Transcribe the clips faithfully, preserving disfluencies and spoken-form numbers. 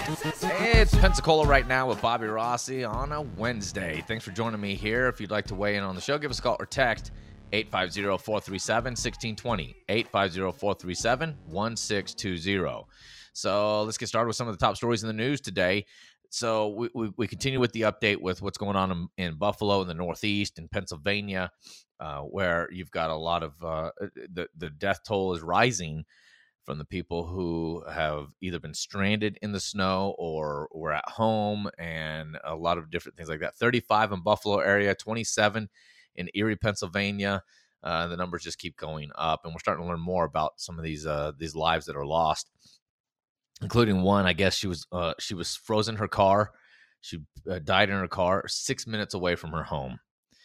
It's Pensacola right now with Bobby Rossi on a Wednesday. Thanks for joining me here. If you'd like to weigh in on the show, give us a call or text eight five zero, four three seven, one six two zero, eight five zero, four three seven, one six two zero. So let's get started with some of the top stories in the news today. So we, we, we continue with the update with what's going on in, in Buffalo, in the Northeast, in Pennsylvania, uh, where you've got a lot of uh, the, the death toll is rising from the people who have either been stranded in the snow or were at home, and a lot of different things like that. thirty-five in Buffalo area, twenty-seven in Erie, Pennsylvania. Uh, the numbers just keep going up, and we're starting to learn more about some of these uh, these lives that are lost, including one. I guess she was uh, she was frozen in her car. She uh, died in her car six minutes away from her home.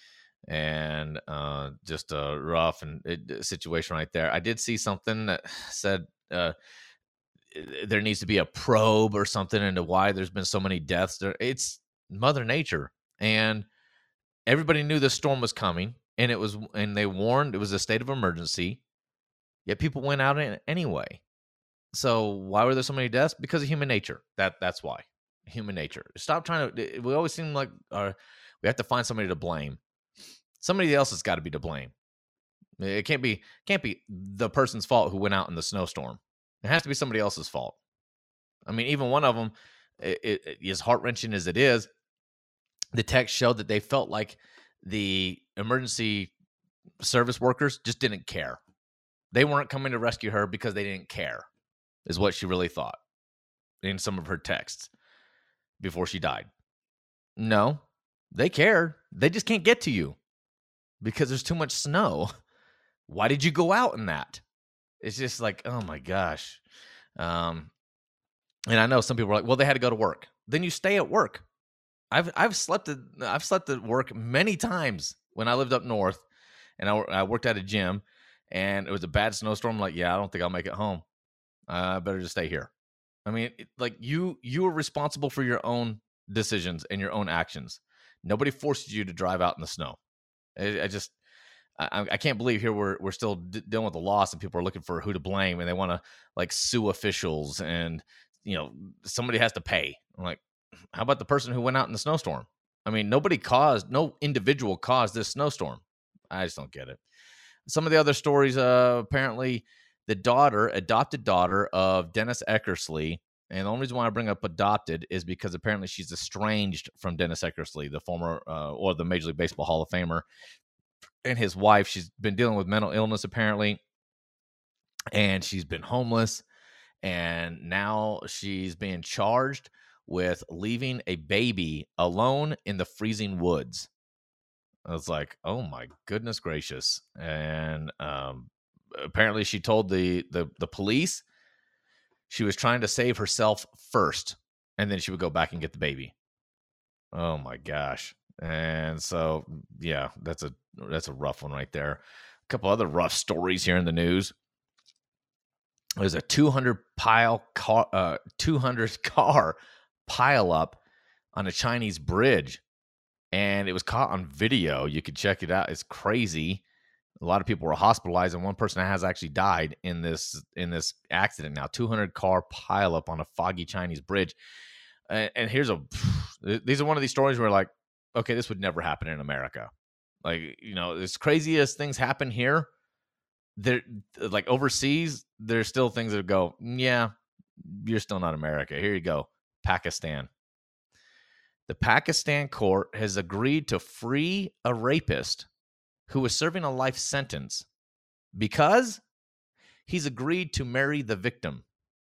And uh, just a rough and it, situation right there. I did see something that said uh, there needs to be a probe or something into why there's been so many deaths. There, it's Mother Nature, and everybody knew this storm was coming, and it was, and they warned it was a state of emergency. Yet people went out in it anyway. So why were there so many deaths? Because of human nature. That that's why. Human nature. Stop trying to. We always seem like uh, we have to find somebody to blame. Somebody else has got to be to blame. It can't be can't be the person's fault who went out in the snowstorm. It has to be somebody else's fault. I mean, even one of them, it, it, as heart-wrenching as it is, the text showed that they felt like the emergency service workers just didn't care. They weren't coming to rescue her because they didn't care, is what she really thought in some of her texts before she died. No, they cared. They just can't get to you because there's too much snow. Why did you go out in that? It's just like, oh my gosh. Um, and I know some people are like, well, they had to go to work. Then you stay at work. I've I've slept at I've slept at work many times when I lived up north, and I, I worked at a gym, and it was a bad snowstorm. I'm like, yeah, I don't think I'll make it home. I uh, better just stay here. I mean, it, like you you are responsible for your own decisions and your own actions. Nobody forces you to drive out in the snow. I, I just, I, I can't believe here we're we're still d- dealing with the loss, and people are looking for who to blame, and they want to like sue officials, and you know somebody has to pay. I'm like, how about the person who went out in the snowstorm? I mean, nobody caused, no individual caused this snowstorm. I just don't get it. Some of the other stories, uh, apparently, the daughter, adopted daughter of Dennis Eckersley. And the only reason why I bring up adopted is because apparently she's estranged from Dennis Eckersley, the former uh, or the Major League Baseball Hall of Famer, and his wife. She's been dealing with mental illness apparently, and she's been homeless, and now she's being charged with leaving a baby alone in the freezing woods. I was like, oh my goodness gracious. And um, apparently she told the, the the police she was trying to save herself first, and then she would go back and get the baby. Oh my gosh. And so, yeah, that's a that's a rough one right there. A couple other rough stories here in the news. There's a two hundred pile car, uh, two hundred car pile up on a Chinese bridge, and it was caught on video. You could check it out. It's crazy. A lot of people were hospitalized, and one person has actually died in this in this accident. Now, two hundred car pileup on a foggy Chinese bridge, and, and here's a. These are one of these stories where, like, okay, this would never happen in America. Like, you know, as crazy as things happen here, there, like overseas, there's still things that go, yeah, you're still not America. Here you go, Pakistan. The Pakistan court has agreed to free a rapist who was serving a life sentence because he's agreed to marry the victim.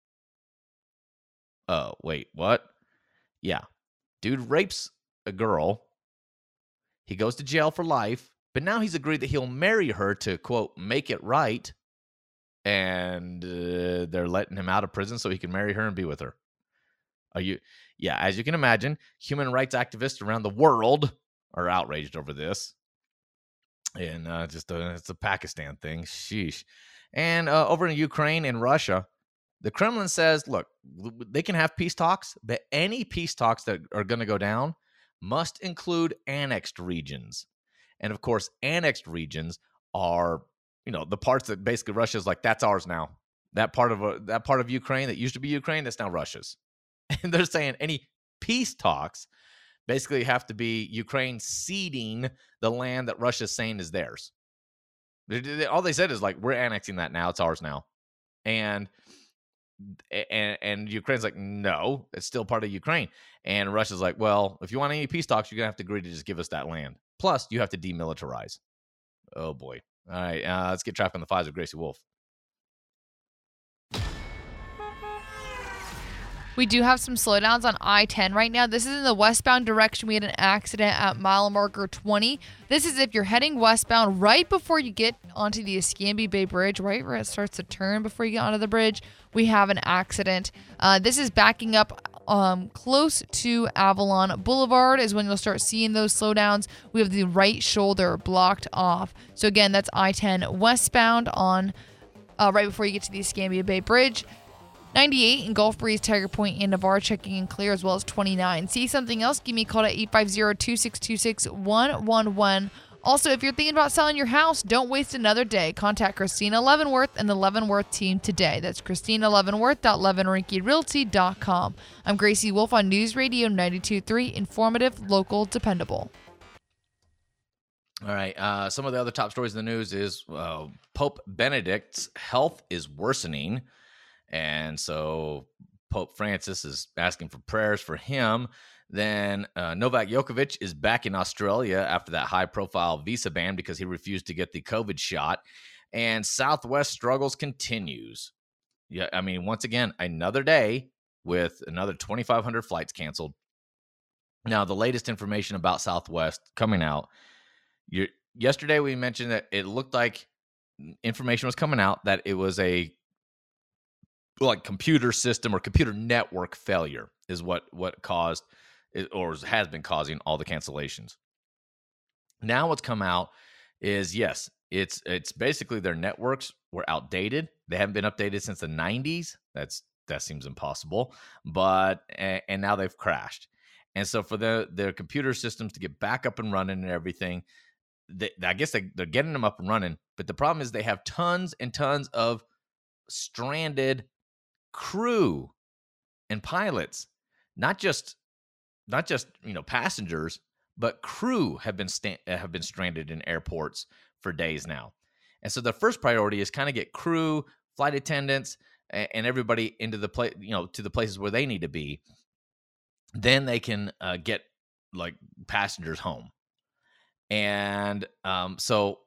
Oh, wait, what? Yeah. Dude rapes a girl. He goes to jail for life, but now he's agreed that he'll marry her to, quote, make it right. And uh, they're letting him out of prison so he can marry her and be with her. Are you? Yeah, as you can imagine, human rights activists around the world are outraged over this. And uh, just a, it's a Pakistan thing. Sheesh. And uh, over in Ukraine and Russia, the Kremlin says, look, they can have peace talks, but any peace talks that are going to go down must include annexed regions. And of course, annexed regions are, you know, the parts that basically Russia's like, that's ours now. That part of uh, that part of Ukraine that used to be Ukraine, that's now Russia's. And they're saying any peace talks basically have to be Ukraine ceding the land that Russia's saying is theirs. All they said is like, we're annexing that now. It's ours now. And and and Ukraine's like, no, it's still part of Ukraine. And Russia's like, well, if you want any peace talks, you're gonna have to agree to just give us that land. Plus, you have to demilitarize. Oh boy. All right, uh, let's get trapped on the fives with Gracie Wolf. We do have some slowdowns on I ten right now. This is in the westbound direction. We had an accident at mile marker twenty. This is if you're heading westbound right before you get onto the Escambia Bay Bridge, right where it starts to turn before you get onto the bridge. We have an accident. Uh, this is backing up um, close to Avalon Boulevard is when you'll start seeing those slowdowns. We have the right shoulder blocked off. So again, that's I ten westbound on uh, right before you get to the Escambia Bay Bridge. ninety-eight in Gulf Breeze, Tiger Point, and Navarre checking in clear, as well as twenty-nine. See something else? Give me a call at eight five zero, two six two, six one one one. Also, if you're thinking about selling your house, don't waste another day. Contact Christina Leavenworth and the Leavenworth team today. That's Christina Leavenworth dot leavenrinky realty dot com. I'm Gracie Wolf on News Radio ninety-two point three, informative, local, dependable. All right. Uh, some of the other top stories in the news is uh, Pope Benedict's health is worsening. And so Pope Francis is asking for prayers for him. Then uh, Novak Djokovic is back in Australia after that high-profile visa ban because he refused to get the COVID shot. And Southwest struggles continues. Yeah, I mean, once again, another day with another twenty-five hundred flights canceled. Now, the latest information about Southwest coming out. You're, yesterday, we mentioned that it looked like information was coming out that it was a like computer system or computer network failure is what what caused or has been causing all the cancellations. Now what's come out is yes, it's it's basically their networks were outdated. They haven't been updated since the nineties. That's that seems impossible. But and, and now they've crashed. And so for the their computer systems to get back up and running and everything, they, I guess they, they're getting them up and running. But the problem is they have tons and tons of stranded crew and pilots, not just not just you know passengers, but crew have been sta- have been stranded in airports for days now. And so the first priority is kind of get crew, flight attendants, and, and everybody into the place, you know, to the places where they need to be. Then they can uh, get like passengers home. And um, so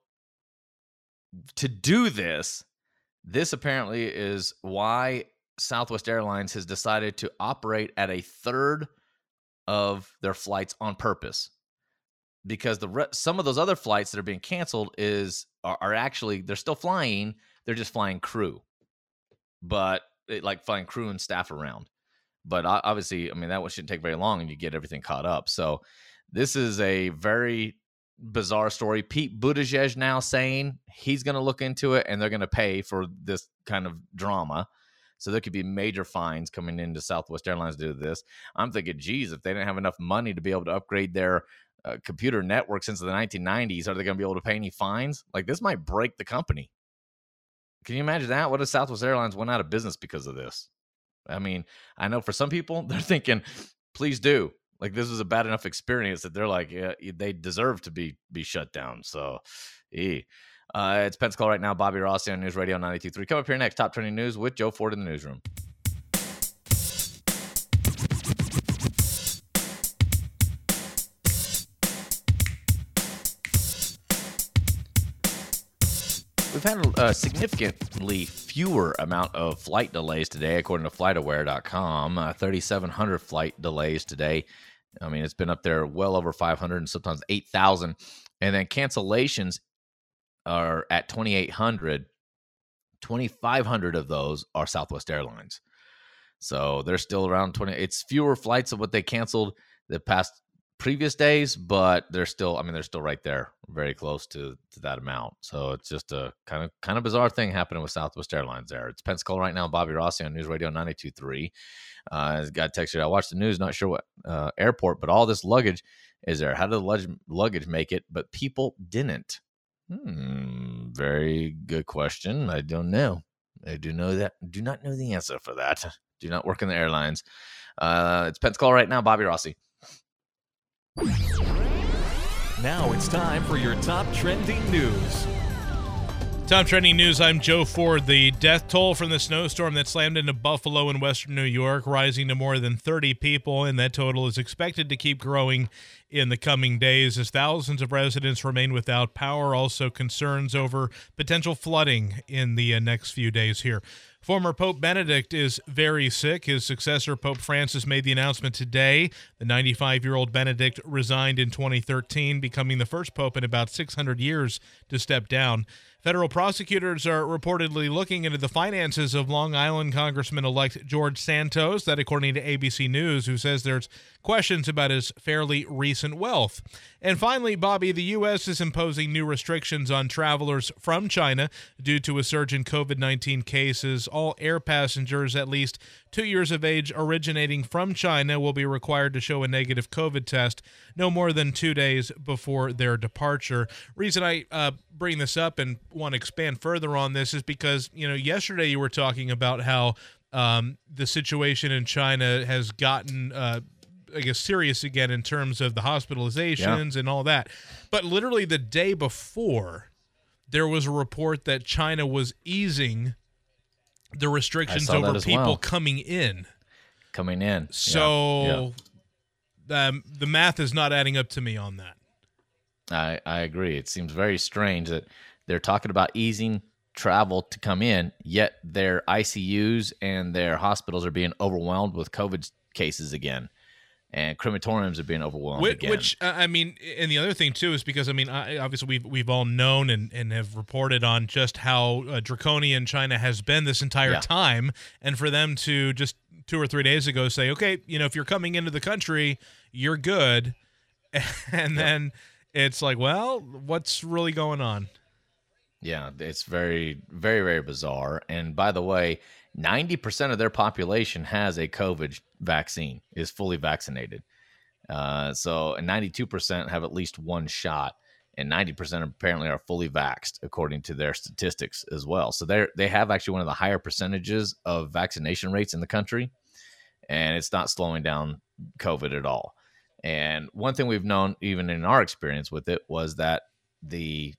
to do this, this apparently is why Southwest Airlines has decided to operate at a third of their flights on purpose, because the re- some of those other flights that are being canceled is are, are actually they're still flying. They're just flying crew, but it, like flying crew and staff around. But obviously, I mean that one shouldn't take very long, and you get everything caught up. So this is a very bizarre story. Pete Buttigieg now saying he's going to look into it, and they're going to pay for this kind of drama. So there could be major fines coming into Southwest Airlines due to this. I'm thinking, geez, if they didn't have enough money to be able to upgrade their uh, computer network since the nineteen nineties, are they going to be able to pay any fines? Like, this might break the company. Can you imagine that? What if Southwest Airlines went out of business because of this? I mean, I know for some people, they're thinking, please do. Like, this was a bad enough experience that they're like, yeah, they deserve to be be shut down. So, eh. Uh, it's Pensacola right now. Bobby Rossi on News Radio ninety-two point three. Come up here next. Top trending news with Joe Ford in the newsroom. We've had a significantly fewer amount of flight delays today, according to flight aware dot com. Uh, thirty-seven hundred flight delays today. I mean, it's been up there well over five hundred and sometimes eight thousand. And then cancellations are at twenty-eight hundred. twenty-five hundred of those are Southwest Airlines. So they're still around twenty. It's fewer flights of what they canceled the past previous days, but they're still, I mean, they're still right there, very close to, to that amount. So it's just a kind of kind of bizarre thing happening with Southwest Airlines there. It's Pensacola right now. Bobby Rossi on News Radio ninety-two point three. Uh, got texted, I watched the news, not sure what uh, airport, but all this luggage is there. How did the luggage, luggage make it, but people didn't? Hmm, very good question. I don't know. I do know that. Do not know the answer for that. Do not work in the airlines. Uh, it's Pensacola right now. Bobby Rossi. Now it's time for your top trending news. Top trending news, I'm Joe Ford. The death toll from the snowstorm that slammed into Buffalo in western New York rising to more than thirty people, and that total is expected to keep growing in the coming days as thousands of residents remain without power. Also concerns over potential flooding in the uh, next few days here. Former Pope Benedict is very sick. His successor, Pope Francis, made the announcement today. The ninety-five-year-old Benedict resigned in twenty thirteen, becoming the first pope in about six hundred years to step down. Federal prosecutors are reportedly looking into the finances of Long Island Congressman-elect George Santos, that according to A B C News, who says there's questions about his fairly recent wealth. And finally, Bobby, the U S is imposing new restrictions on travelers from China due to a surge in COVID nineteen cases. All air passengers at least two years of age originating from China will be required to show a negative COVID test no more than two days before their departure. Reason I uh, bring this up and want to expand further on this is because, you know, yesterday you were talking about how um, the situation in China has gotten uh, I guess, serious again in terms of the hospitalizations yeah. and all that. But literally the day before, there was a report that China was easing the restrictions over people well. coming in. Coming in. So yeah. Um, the math is not adding up to me on that. I, I agree. It seems very strange that they're talking about easing travel to come in, yet their I C Us and their hospitals are being overwhelmed with COVID cases again. And crematoriums are being overwhelmed which, again. Which, uh, I mean, and the other thing, too, is because, I mean, I, obviously we've, we've all known and, and have reported on just how uh, draconian China has been this entire yeah. time. And for them to just two or three days ago say, okay, you know, if you're coming into the country, you're good. And yeah. then it's like, well, what's really going on? Yeah, it's very, very, very bizarre. And by the way, ninety percent of their population has a COVID vaccine, is fully vaccinated. Uh, so and ninety-two percent have at least one shot, and ninety percent apparently are fully vaxxed, according to their statistics as well. So they they have actually one of the higher percentages of vaccination rates in the country, and it's not slowing down COVID at all. And one thing we've known, even in our experience with it, was that the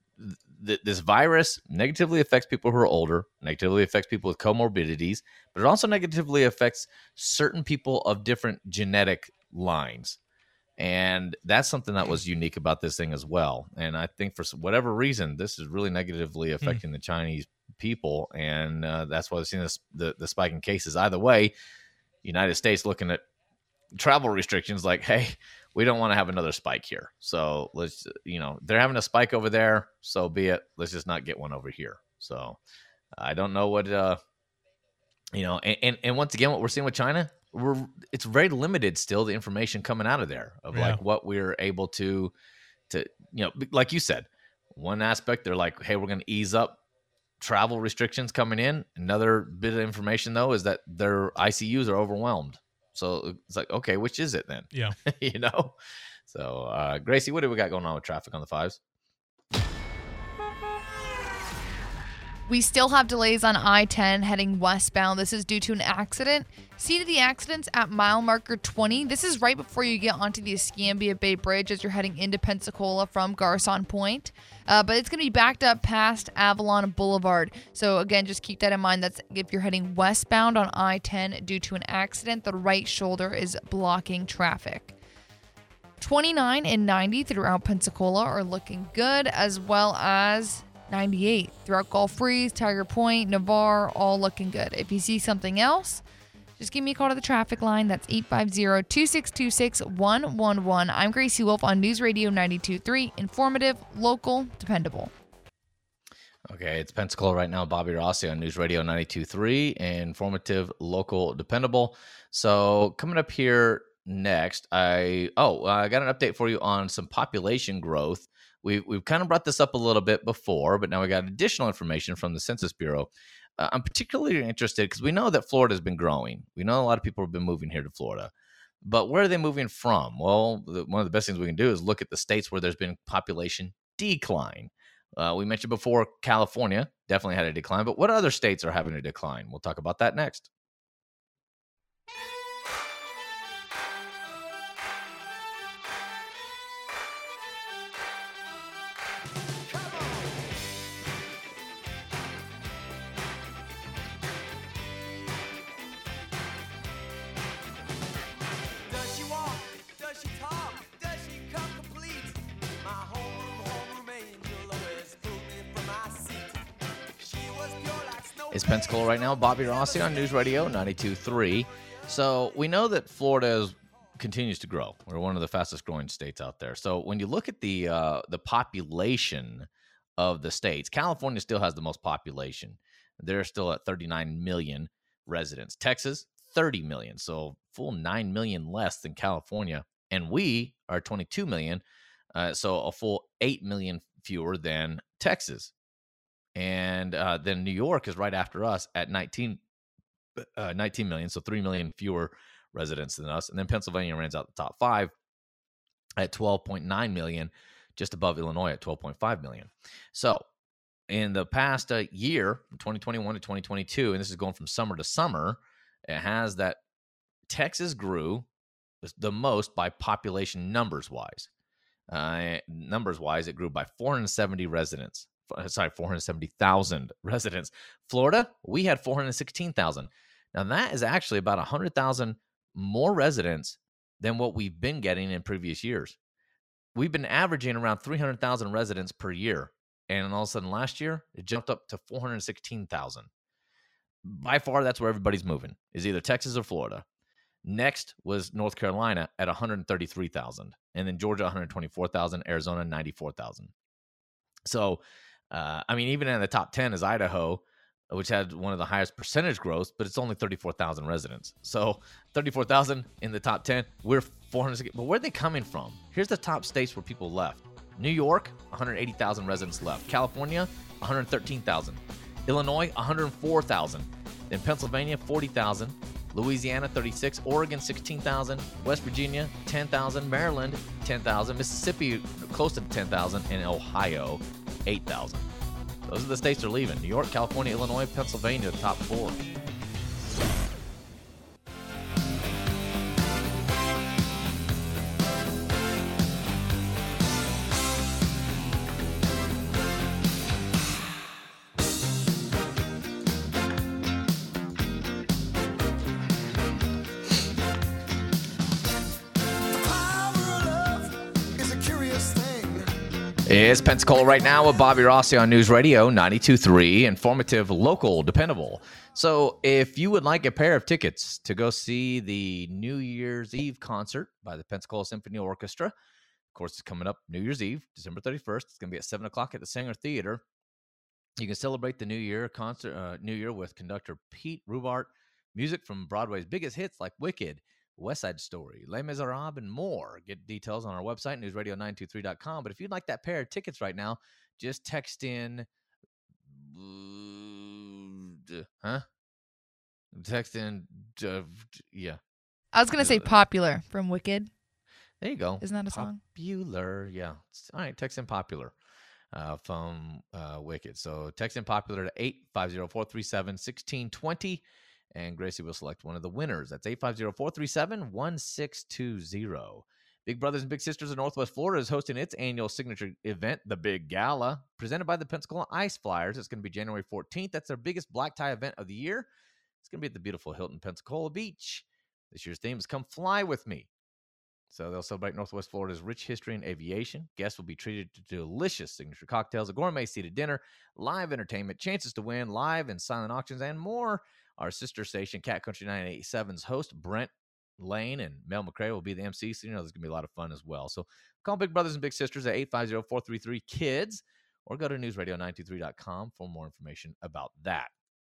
th- this virus negatively affects people who are older, negatively affects people with comorbidities, but it also negatively affects certain people of different genetic lines. And that's something that was unique about this thing as well. And I think for whatever reason, this is really negatively affecting mm. the Chinese people. And uh, that's why we've seen this, the, the spike in cases. Either way, United States looking at travel restrictions like, hey, we don't want to have another spike here. So let's, you know, they're having a spike over there. So be it. Let's just not get one over here. So I don't know what, uh, you know, and, and, and once again, what we're seeing with China, we're it's very limited still, the information coming out of there of yeah. like what we're able to, to, you know, like you said, one aspect, they're like, hey, we're going to ease up travel restrictions coming in. Another bit of information though, is that their I C Us are overwhelmed. So it's like, okay, which is it then? Yeah. you know? So, uh, Gracie, what do we got going on with traffic on the fives? We still have delays on I ten heading westbound. This is due to an accident. Scene of the accidents at mile marker twenty. This is right before you get onto the Escambia Bay Bridge as you're heading into Pensacola from Garcon Point. Uh, but it's going to be backed up past Avalon Boulevard. So again, just keep that in mind. That's if you're heading westbound on I ten due to an accident. The right shoulder is blocking traffic. twenty-nine and ninety throughout Pensacola are looking good, as well as ninety-eight throughout Gulf Breeze, Tiger Point, Navarre, all looking good. If you see something else, just give me a call to the traffic line. That's eight five zero, two six two six, one one one. I'm Gracie Wolf on News Radio ninety-two point three. Informative, local, dependable. Okay, it's Pensacola right now. Bobby Rossi on News Radio ninety-two point three. Informative, local, dependable. So coming up here next, I oh, I got an update for you on some population growth. We've, we've kind of brought this up a little bit before, but now we got additional information from the Census Bureau. Uh, I'm particularly interested because we know that Florida has been growing. We know a lot of people have been moving here to Florida. But where are they moving from? Well, the, one of the best things we can do is look at the states where there's been population decline. Uh, we mentioned before California definitely had a decline, but what other states are having a decline? We'll talk about that next. It's Pensacola right now. Bobby Rossi on News Radio ninety-two point three. So we know that Florida is, continues to grow. We're one of the fastest growing states out there. So when you look at the uh, the population of the states, California still has the most population. They're still at thirty-nine million residents. Texas, thirty million. So full nine million less than California. And we are twenty-two million. Uh, so a full eight million fewer than Texas. And uh, then New York is right after us at nineteen, uh, nineteen million, so three million fewer residents than us. And then Pennsylvania runs out the top five at twelve point nine million, just above Illinois at twelve point five million. So in the past uh, year, from twenty twenty-one to twenty twenty-two, and this is going from summer to summer, it has that Texas grew the most by population numbers-wise. Uh, numbers-wise, it grew by four hundred seventy residents. Sorry, four hundred seventy thousand residents. Florida, we had four hundred sixteen thousand. Now, that is actually about one hundred thousand more residents than what we've been getting in previous years. We've been averaging around three hundred thousand residents per year. And all of a sudden, last year, it jumped up to four hundred sixteen thousand. By far, that's where everybody's moving, is either Texas or Florida. Next was North Carolina at one hundred thirty-three thousand. And then Georgia, one hundred twenty-four thousand. Arizona, ninety-four thousand. So, Uh, I mean, even in the top ten is Idaho, which had one of the highest percentage growth, but it's only thirty-four thousand residents. So thirty-four thousand in the top ten. We're four hundred. But where are they coming from? Here's the top states where people left. New York, one hundred eighty thousand residents left. California, one hundred thirteen thousand. Illinois, one hundred four thousand. Then Pennsylvania, forty thousand. Louisiana, thirty-six. Oregon, sixteen thousand. West Virginia, ten thousand. Maryland, ten thousand. Mississippi, close to ten thousand. And Ohio, eight thousand. Those are the states that are leaving. New York, California, Illinois, Pennsylvania, the top four. It's Pensacola right now with Bobby Rossi on News Radio ninety-two point three. Informative, local, dependable. So if you would like a pair of tickets to go see the New Year's Eve concert by the Pensacola Symphony Orchestra, of course, it's coming up New Year's Eve, December thirty-first. It's going to be at seven o'clock at the Sanger Theater. You can celebrate the New Year concert, uh, New Year with conductor Pete Rubart, music from Broadway's biggest hits like Wicked, West Side Story, Les Miserables, and more. Get details on our website, news radio nine two three dot com. But if you'd like that pair of tickets right now, just text in, uh, huh? Text in, uh, yeah. I was going to say Popular from Wicked. There you go. Isn't that a song? Popular, yeah. All right, text in Popular uh, from uh, Wicked. So text in Popular to eight five zero, four three seven, one six two zero. And Gracie will select one of the winners. That's eight five zero, four three seven, one six two zero. Big Brothers and Big Sisters of Northwest Florida is hosting its annual signature event, the Big Gala, presented by the Pensacola Ice Flyers. It's going to be January fourteenth. That's their biggest black tie event of the year. It's going to be at the beautiful Hilton Pensacola Beach. This year's theme is Come Fly With Me. So they'll celebrate Northwest Florida's rich history in aviation. Guests will be treated to delicious signature cocktails, a gourmet seated dinner, live entertainment, chances to win, live and silent auctions, and more. Our sister station, Cat Country nine eighty-seven's host, Brent Lane and Mel McRae will be the M C, so you know there's going to be a lot of fun as well. So call Big Brothers and Big Sisters at eight five zero, four three three, KIDS or go to news radio nine two three dot com for more information about that.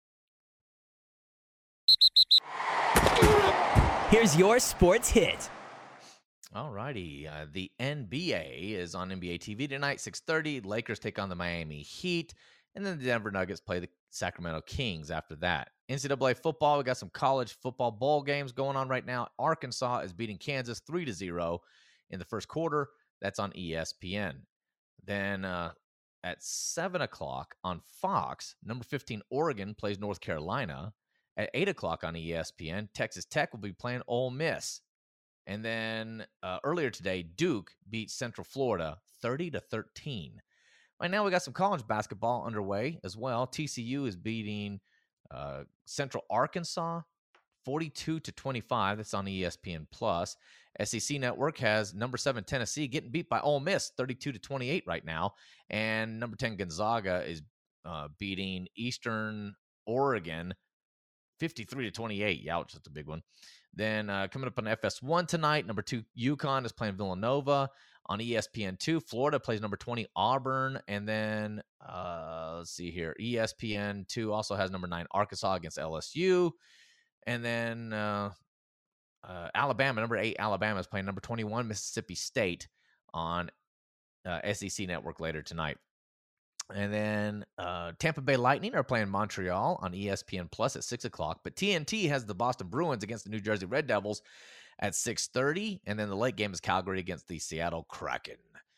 Here's your sports hit. All righty. Uh, the N B A is on N B A T V tonight, six thirty. Lakers take on the Miami Heat. And then the Denver Nuggets play the Sacramento Kings after that. N C double A football, we got some college football bowl games going on right now. Arkansas is beating Kansas three to zero in the first quarter. That's on E S P N. Then uh, at seven o'clock on Fox, number fifteen Oregon plays North Carolina. At eight o'clock on E S P N, Texas Tech will be playing Ole Miss. And then uh, earlier today, Duke beat Central Florida thirty to thirteen. Right now, we got some college basketball underway as well. T C U is beating uh, Central Arkansas forty-two to twenty-five. That's on E S P N Plus. S E C Network has number seven Tennessee getting beat by Ole Miss thirty-two to twenty-eight right now. And number ten Gonzaga is uh, beating Eastern Oregon, fifty-three to twenty-eight. Youch, that's a big one. Then uh, coming up on F S one tonight, number two, UConn is playing Villanova. On E S P N two, Florida plays number twenty, Auburn. And then, uh, let's see here, E S P N two also has number nine, Arkansas against L S U. And then uh, uh, Alabama, number eight, Alabama is playing number twenty-one, Mississippi State on uh, S E C Network later tonight. And then uh, Tampa Bay Lightning are playing Montreal on E S P N Plus at six o'clock. But T N T has the Boston Bruins against the New Jersey Red Devils at six thirty. And then the late game is Calgary against the Seattle Kraken.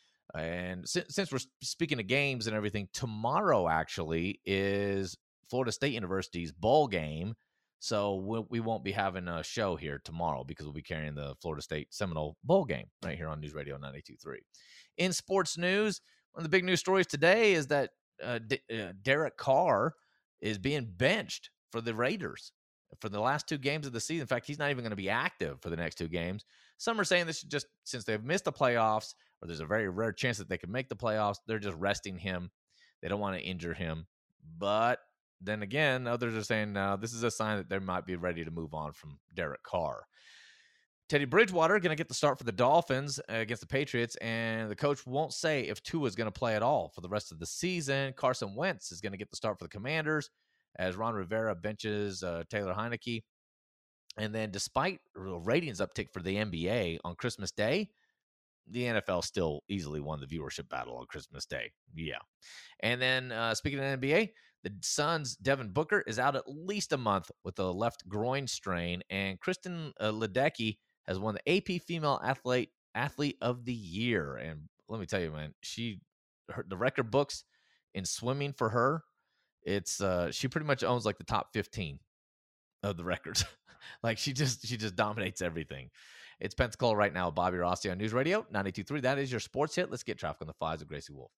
And since, since we're speaking of games and everything, tomorrow actually is Florida State University's bowl game. So we'll, we won't be having a show here tomorrow because we'll be carrying the Florida State Seminole bowl game right here on News Radio ninety-two point three. In sports news, one of the big news stories today is that uh, D- uh, Derek Carr is being benched for the Raiders for the last two games of the season. In fact, he's not even going to be active for the next two games. Some are saying this is just since they've missed the playoffs, or there's a very rare chance that they can make the playoffs, they're just resting him. They don't want to injure him. But then again, others are saying uh, this is a sign that they might be ready to move on from Derek Carr. Teddy Bridgewater going to get the start for the Dolphins against the Patriots, and the coach won't say if Tua is going to play at all for the rest of the season. Carson Wentz is going to get the start for the Commanders as Ron Rivera benches uh, Taylor Heineke. And then despite ratings uptick for the N B A on Christmas Day, the N F L still easily won the viewership battle on Christmas Day. Yeah. And then uh, speaking of the N B A, the Suns' Devin Booker is out at least a month with a left groin strain, and Kristen uh, Ledecky has won the A P Female Athlete Athlete of the Year. And let me tell you, man, she her, the record books in swimming for her, it's uh, she pretty much owns like the top fifteen of the records. Like she just she just dominates everything. It's Pensacola right now with Bobby Rossi on News Radio ninety-two point three. That is your sports hit. Let's get traffic on the fives with Gracie Wolf.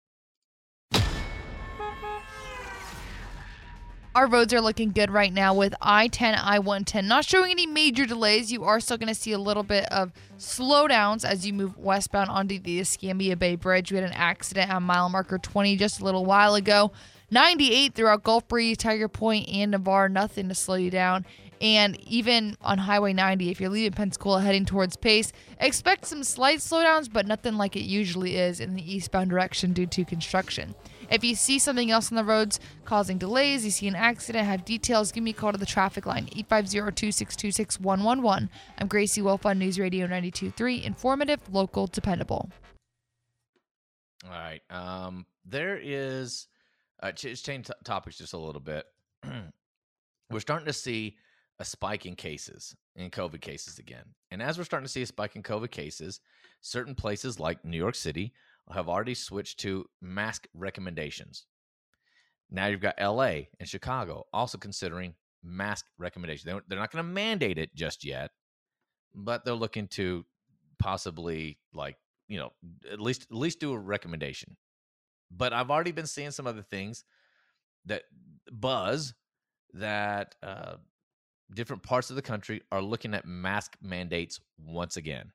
Our roads are looking good right now with I ten, I one ten. Not showing any major delays. You are still going to see a little bit of slowdowns as you move westbound onto the Escambia Bay Bridge. We had an accident on mile marker twenty just a little while ago. ninety-eight throughout Gulf Breeze, Tiger Point, and Navarre. Nothing to slow you down. And even on Highway ninety, if you're leaving Pensacola heading towards Pace, expect some slight slowdowns, but nothing like it usually is in the eastbound direction due to construction. If you see something else on the roads causing delays, you see an accident, have details, give me a call to the traffic line, eight five zero, two six two, six one one one. I'm Gracie Wolf on News Radio ninety-two point three, informative, local, dependable. All right. Um, there is, uh, ch- change t- topics just a little bit. We're starting to see a spike in cases, in COVID cases again. And as we're starting to see a spike in COVID cases, certain places like New York City have already switched to mask recommendations. Now you've got L A and Chicago also considering mask recommendations. They they're not going to mandate it just yet, but they're looking to possibly, like, you know, at least at least do a recommendation. But I've already been seeing some other things that buzz that uh, different parts of the country are looking at mask mandates once again.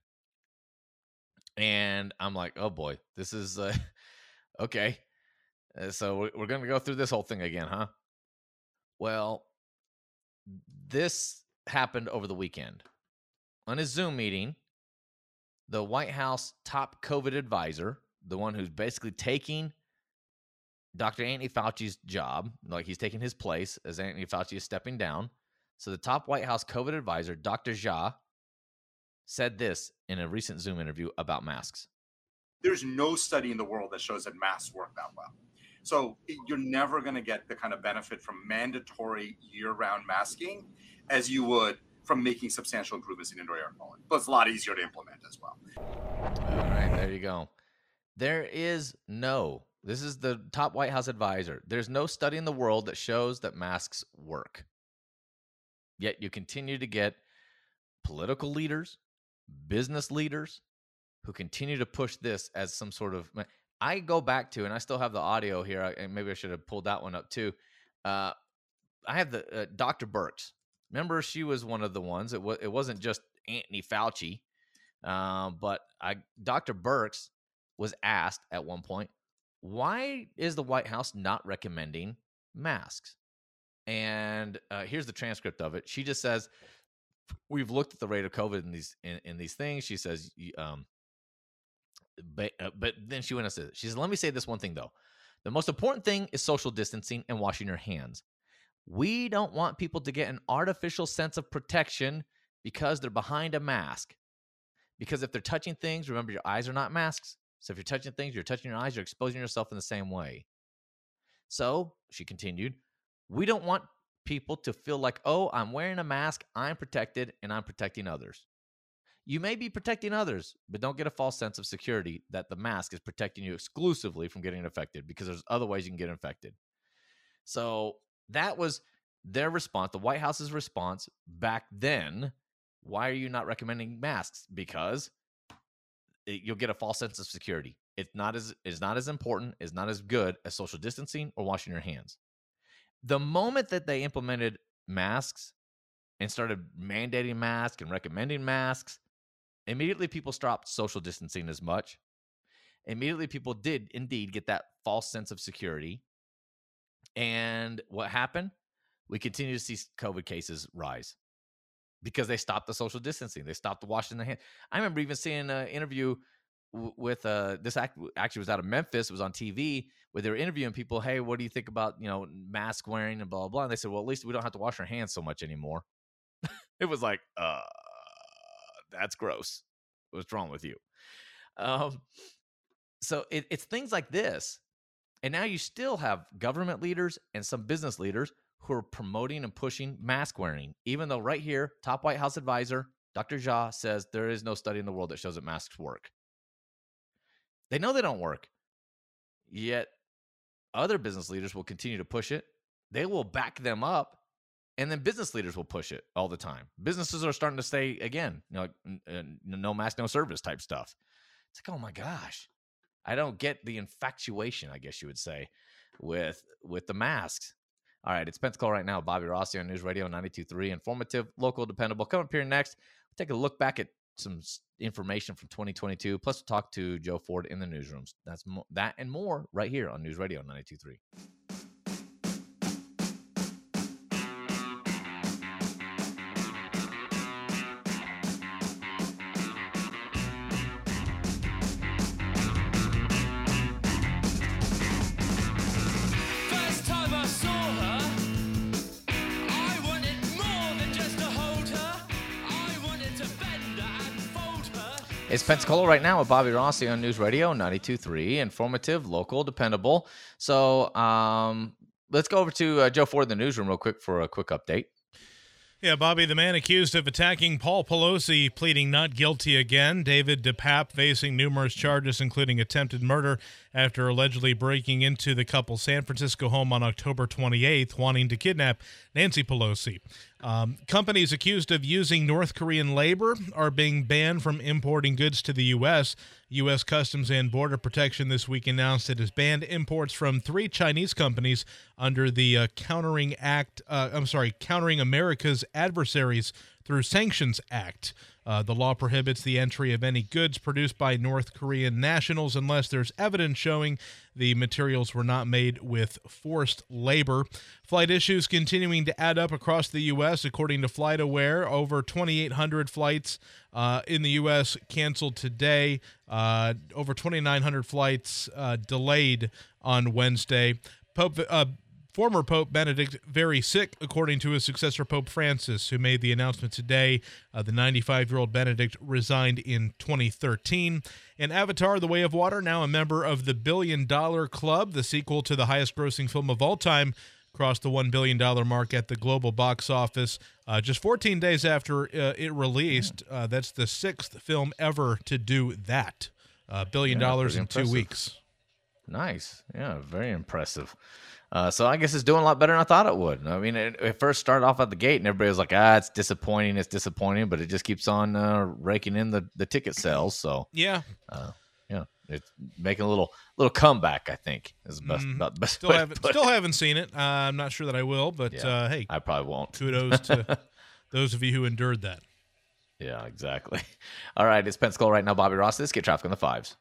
And I'm like, oh boy, this is uh, okay. Uh, so we're, we're going to go through this whole thing again, huh? Well, this happened over the weekend. On a Zoom meeting, the White House top COVID advisor, the one who's basically taking Doctor Anthony Fauci's job, like he's taking his place as Anthony Fauci is stepping down. So the top White House COVID advisor, Doctor Jha, said this in a recent Zoom interview about masks. There's no study in the world that shows that masks work that well. So you're never going to get the kind of benefit from mandatory year-round masking as you would from making substantial improvements in indoor air quality. But it's a lot easier to implement as well. All right, there you go. There is no, this is the top White House advisor. There's no study in the world that shows that masks work. Yet you continue to get political leaders, business leaders who continue to push this as some sort of, I go back to, and I still have the audio here, and maybe I should have pulled that one up too. Uh, I have the uh, Doctor Birx. Remember, she was one of the ones. It was it wasn't just Anthony Fauci, uh, but I Doctor Birx was asked at one point, why is the White House not recommending masks? And uh, here's the transcript of it. She just says, we've looked at the rate of COVID in these in, in these things. She says, um, but, uh, but then she went and said, she says, let me say this one thing, though. The most important thing is social distancing and washing your hands. We don't want people to get an artificial sense of protection because they're behind a mask. Because if they're touching things, remember, your eyes are not masks. So if you're touching things, you're touching your eyes, you're exposing yourself in the same way. So, she continued, we don't want people to feel like, oh, I'm wearing a mask, I'm protected, and I'm protecting others. You may be protecting others, but don't get a false sense of security that the mask is protecting you exclusively from getting infected, because there's other ways you can get infected. So that was their response, the White House's response back then. Why are you not recommending masks? Because it, you'll get a false sense of security. It's not as it's not as important, it's not as good as social distancing or washing your hands. The moment that they implemented masks and started mandating masks and recommending masks, immediately people stopped social distancing as much. Immediately people did indeed get that false sense of security. And what happened? We continue to see COVID cases rise because they stopped the social distancing. They stopped the washing the hands. I remember even seeing an interview w- with uh, this act- actually was out of Memphis. It was on T V where they were interviewing people. Hey, what do you think about, you know, mask wearing and blah, blah, blah. And they said, well, at least we don't have to wash our hands so much anymore. It was like, uh, that's gross. What's wrong with you? Um, so it, it's things like this. And now you still have government leaders and some business leaders who are promoting and pushing mask wearing, even though right here, top White House advisor, Doctor Jha, says there is no study in the world that shows that masks work. They know they don't work. Yet other business leaders will continue to push it. They will back them up. And then business leaders will push it all the time. Businesses are starting to say, again, you know, like, no mask, no service type stuff. It's like, oh my gosh. I don't get the infatuation, I guess you would say, with with the masks. All right, it's Pensacola right now. Bobby Rossi on News Radio ninety-two point three. Informative, local, dependable. Coming up here next, we'll take a look back at some information from twenty twenty-two. Plus, we'll talk to Joe Ford in the newsrooms. That's mo- that and more right here on News Radio ninety-two point three. It's Pensacola right now with Bobby Rossi on News Radio ninety-two point three. Informative, local, dependable. So um, let's go over to uh, Joe Ford in the newsroom real quick for a quick update. Yeah, Bobby, the man accused of attacking Paul Pelosi pleading not guilty again. David DePape facing numerous charges, including attempted murder, after allegedly breaking into the couple's San Francisco home on October twenty-eighth, wanting to kidnap Nancy Pelosi. Um, companies accused of using North Korean labor are being banned from importing goods to the U S. U S. Customs and Border Protection this week announced it has banned imports from three Chinese companies under the uh, Countering Act. Uh, I'm sorry, Countering America's Adversaries Through Sanctions Act. Uh, the law prohibits the entry of any goods produced by North Korean nationals unless there's evidence showing the materials were not made with forced labor. Flight issues continuing to add up across the U S. According to FlightAware, over twenty-eight hundred flights uh, in the U S canceled today. Uh, over twenty-nine hundred flights uh, delayed on Wednesday. Pope uh, Former Pope Benedict very sick, according to his successor, Pope Francis, who made the announcement today. Uh, the ninety-five-year-old Benedict resigned in twenty thirteen. And Avatar: The Way of Water, now a member of the Billion Dollar Club, the sequel to the highest-grossing film of all time, crossed the one billion dollars mark at the global box office uh, just fourteen days after uh, it released. Uh, that's the sixth film ever to do that. Uh, billion yeah, dollars in impressive. two weeks. Nice. Yeah, very impressive. Uh, so I guess it's doing a lot better than I thought it would. I mean, it, it first started off at the gate, and everybody was like, ah, it's disappointing, it's disappointing, but it just keeps on uh, raking in the, the ticket sales. So, yeah. Uh, yeah, it's making a little little comeback, I think, is the best, mm, about the best still way haven't, to put Still it. haven't seen it. Uh, I'm not sure that I will, but yeah, uh, hey. I probably won't. Kudos to those of you who endured that. Yeah, exactly. All right, it's Pensacola right now. Bobby Ross. Let's get traffic on the fives.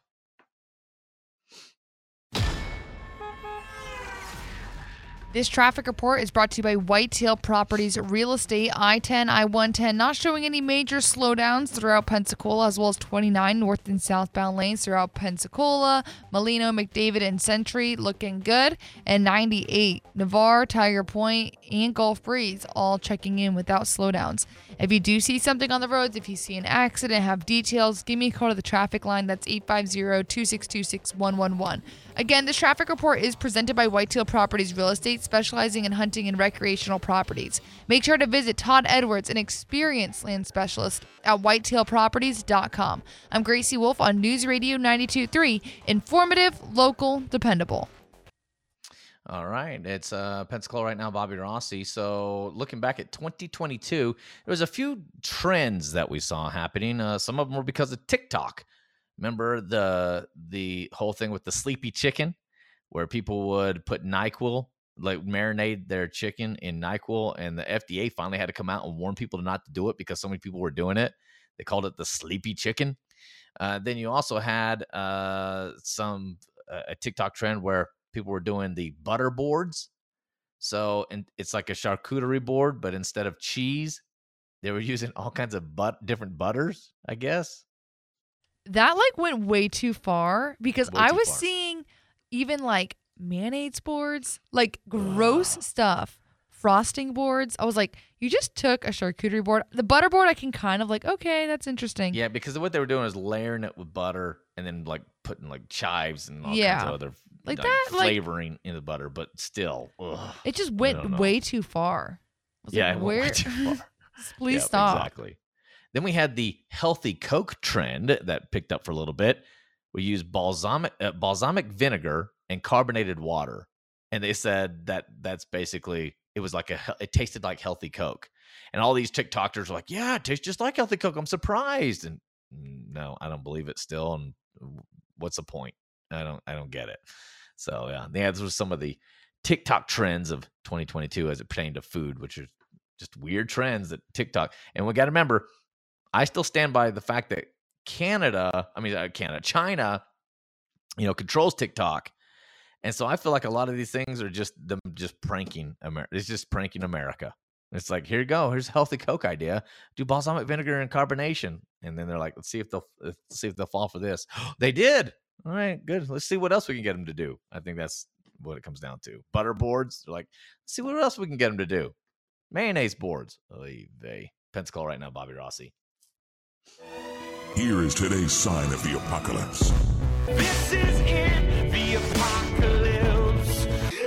This traffic report is brought to you by Whitetail Properties Real Estate. I ten, I one ten, not showing any major slowdowns throughout Pensacola, as well as twenty-nine north and southbound lanes throughout Pensacola, Molino, McDavid, and Century looking good. And ninety-eight, Navarre, Tiger Point, and Gulf Breeze all checking in without slowdowns. If you do see something on the roads, if you see an accident, have details, give me a call to the traffic line. That's eight five zero, two six two, six one one one. Again, this traffic report is presented by Whitetail Properties Real Estate, specializing in hunting and recreational properties. Make sure to visit Todd Edwards, an experienced land specialist, at whitetail properties dot com. I'm Gracie Wolf on News Radio ninety-two point three. Informative, local, dependable. All right. It's uh, Pensacola right now, Bobby Rossi. So looking back at twenty twenty-two, there was a few trends that we saw happening. Uh, some of them were because of TikTok. Remember the the whole thing with the sleepy chicken, where people would put NyQuil, like marinate their chicken in NyQuil, and the F D A finally had to come out and warn people to not to do it because so many people were doing it. They called it the sleepy chicken. Uh, then you also had uh, some uh, a TikTok trend where people were doing the butter boards. So and it's like a charcuterie board, but instead of cheese, they were using all kinds of but different butters, I guess. That like went way too far because Way I too was far. seeing even like mayonnaise boards, like gross stuff, frosting boards. I was like, you just took a charcuterie board. The butter board, I can kind of like, okay, that's interesting. Yeah, because what they were doing is layering it with butter and then like putting like chives and all Yeah. kinds of other Like like, that, like- flavoring in the butter, but still, ugh. It just don't went know. way too far. I was Yeah, like, it went way where? too far. Please Yep, stop. Exactly. Then we had the healthy Coke trend that picked up for a little bit. We used balsamic uh, balsamic vinegar and carbonated water, and they said that that's basically it was like a he- it tasted like healthy Coke, and all these TikTokers were like, "Yeah, it tastes just like healthy Coke." I'm surprised, and mm, no, I don't believe it still. And what's the point? I don't I don't get it. So yeah, yeah, those were some of the TikTok trends of twenty twenty-two as it pertained to food, which are just weird trends that TikTok. And we got to remember, I still stand by the fact that Canada, I mean, uh, Canada, China, you know, controls TikTok. And so I feel like a lot of these things are just them just pranking America. It's just pranking America. It's like, here you go. Here's a healthy Coke idea. Do balsamic vinegar and carbonation. And then they're like, let's see if they'll, let's see if they'll fall for this. They did. All right, good. Let's see what else we can get them to do. I think that's what it comes down to. Butter boards. They're like, let's see what else we can get them to do. Mayonnaise boards. Oy vey. Pensacola right now, Bobby Rossi. Here is today's sign of the apocalypse. This is it, the apocalypse.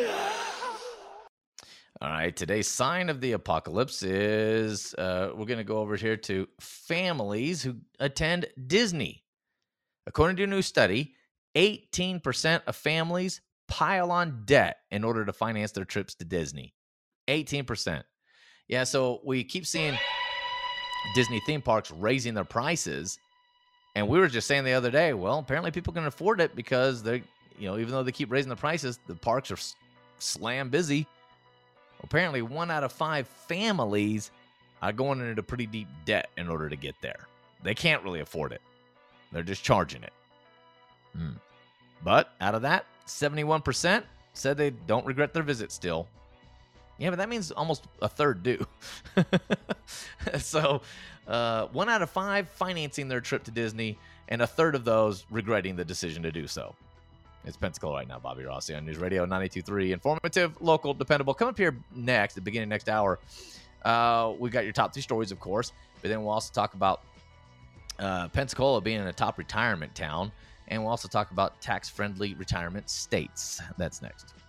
All right, today's sign of the apocalypse is uh, we're going to go over here to families who attend Disney. According to a new study, eighteen percent of families pile on debt in order to finance their trips to Disney. eighteen percent. Yeah, so we keep seeing Disney theme parks raising their prices. And we were just saying the other day, well, apparently people can afford it because they, you know, even though they keep raising the prices, the parks are s- slam busy. Apparently, one out of five families are going into pretty deep debt in order to get there. They can't really afford it. They're just charging it. Hmm. But out of that, seventy-one percent said they don't regret their visit still. Yeah, but that means almost a third do. So uh, one out of five financing their trip to Disney, and a third of those regretting the decision to do so. It's Pensacola right now, Bobby Rossi on News Radio ninety-two point three. Informative, local, dependable. Come up here next, at the beginning of next hour. Uh, we got your top two stories, of course, but then we'll also talk about uh, Pensacola being a top retirement town, and we'll also talk about tax-friendly retirement states. That's next.